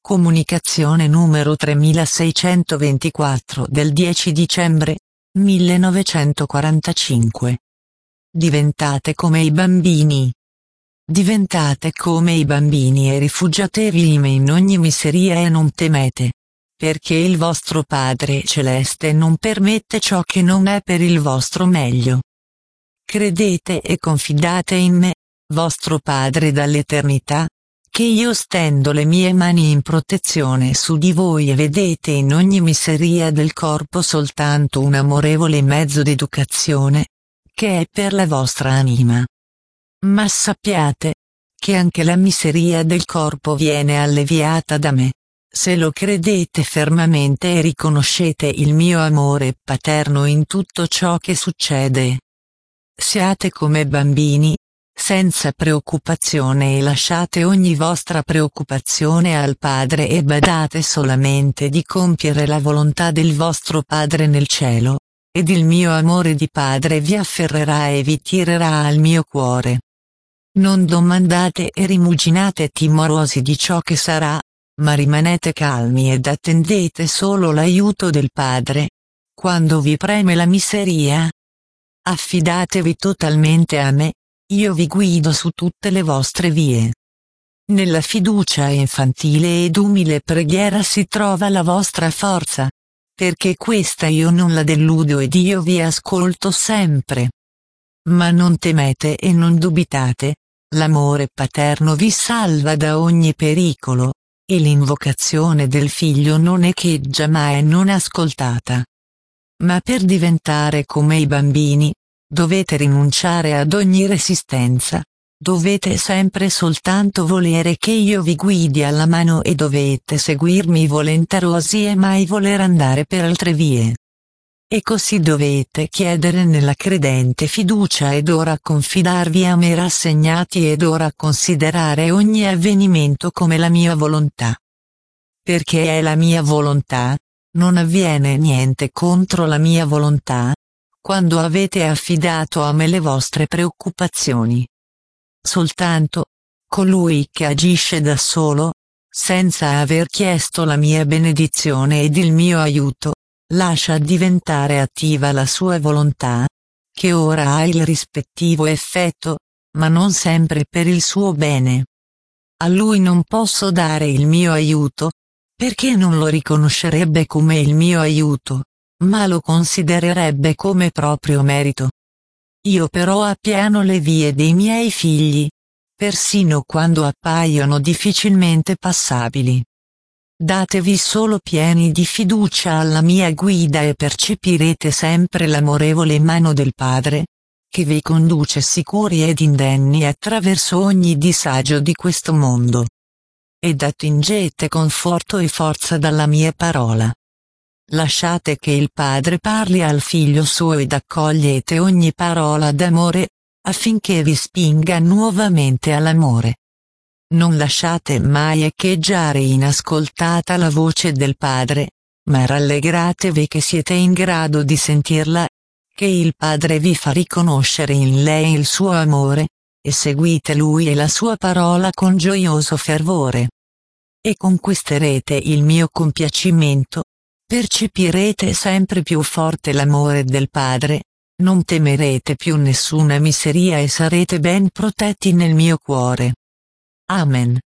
Comunicazione numero 3624 del 10 dicembre 1945. Diventate come i bambini. Diventate come i bambini e rifugiatevi in ogni miseria e non temete, perché il vostro Padre Celeste non permette ciò che non è per il vostro meglio. Credete e confidate in me, vostro Padre dall'eternità, che io stendo le mie mani in protezione su di voi e vedete in ogni miseria del corpo soltanto un amorevole mezzo d'educazione, che è per la vostra anima. Ma sappiate, che anche la miseria del corpo viene alleviata da me, se lo credete fermamente e riconoscete il mio amore paterno in tutto ciò che succede. Siate come bambini, senza preoccupazione e lasciate ogni vostra preoccupazione al Padre e badate solamente di compiere la volontà del vostro Padre nel cielo, ed il mio amore di Padre vi afferrerà e vi tirerà al mio cuore. Non domandate e rimuginate timorosi di ciò che sarà, ma rimanete calmi ed attendete solo l'aiuto del Padre. Quando vi preme la miseria, affidatevi totalmente a me, io vi guido su tutte le vostre vie. Nella fiducia infantile ed umile preghiera si trova la vostra forza, perché questa io non la deludo ed io vi ascolto sempre. Ma non temete e non dubitate, l'amore paterno vi salva da ogni pericolo, e l'invocazione del Figlio non echeggia mai non ascoltata. Ma per diventare come i bambini, dovete rinunciare ad ogni resistenza, dovete sempre soltanto volere che io vi guidi alla mano e dovete seguirmi volenterosi e mai voler andare per altre vie. E così dovete chiedere nella credente fiducia ed ora confidarvi a me rassegnati ed ora considerare ogni avvenimento come la mia volontà. Perché è la mia volontà, non avviene niente contro la mia volontà, quando avete affidato a me le vostre preoccupazioni. Soltanto colui che agisce da solo, senza aver chiesto la mia benedizione ed il mio aiuto, lascia diventare attiva la sua volontà, che ora ha il rispettivo effetto, ma non sempre per il suo bene. A lui non posso dare il mio aiuto, perché non lo riconoscerebbe come il mio aiuto, ma lo considererebbe come proprio merito. Io però appiano le vie dei miei figli, persino quando appaiono difficilmente passabili. Datevi solo pieni di fiducia alla mia guida e percepirete sempre l'amorevole mano del Padre, che vi conduce sicuri ed indenni attraverso ogni disagio di questo mondo. Ed attingete conforto e forza dalla mia parola. Lasciate che il Padre parli al Figlio suo ed accogliete ogni parola d'amore, affinché vi spinga nuovamente all'amore. Non lasciate mai echeggiare inascoltata la voce del Padre, ma rallegratevi che siete in grado di sentirla, che il Padre vi fa riconoscere in lei il suo amore, e seguite Lui e la sua parola con gioioso fervore. E conquisterete il mio compiacimento, percepirete sempre più forte l'amore del Padre, non temerete più nessuna miseria e sarete ben protetti nel mio cuore. Amen.